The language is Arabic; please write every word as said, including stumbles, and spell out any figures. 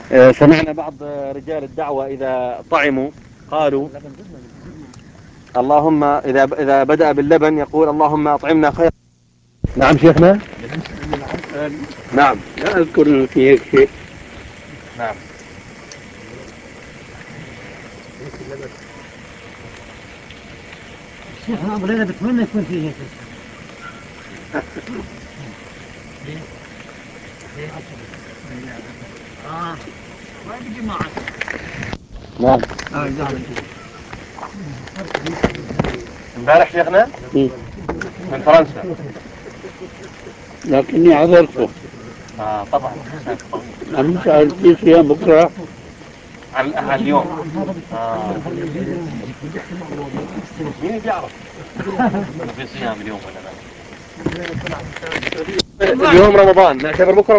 آه، سمعنا بعض رجال الدعوة إذا طعموا قالوا اللهم إذا إذا بدأ باللبن يقول اللهم أطعمنا خير. نعم شيخنا. نعم لا أذكر في هيك شيء. نعم. الشيخ أمرنا بتمنى يكون فيه هيك. آه ما بيجي معك. نعم. امبارح شيخنا من فرنسا. لكني عذرته. آه طبعا. أنا سألت صيام بكرة. عن عن اليوم. آه. مين بيعرف؟ في صيام اليوم ولا لا؟ اليوم رمضان نعتبر بكرة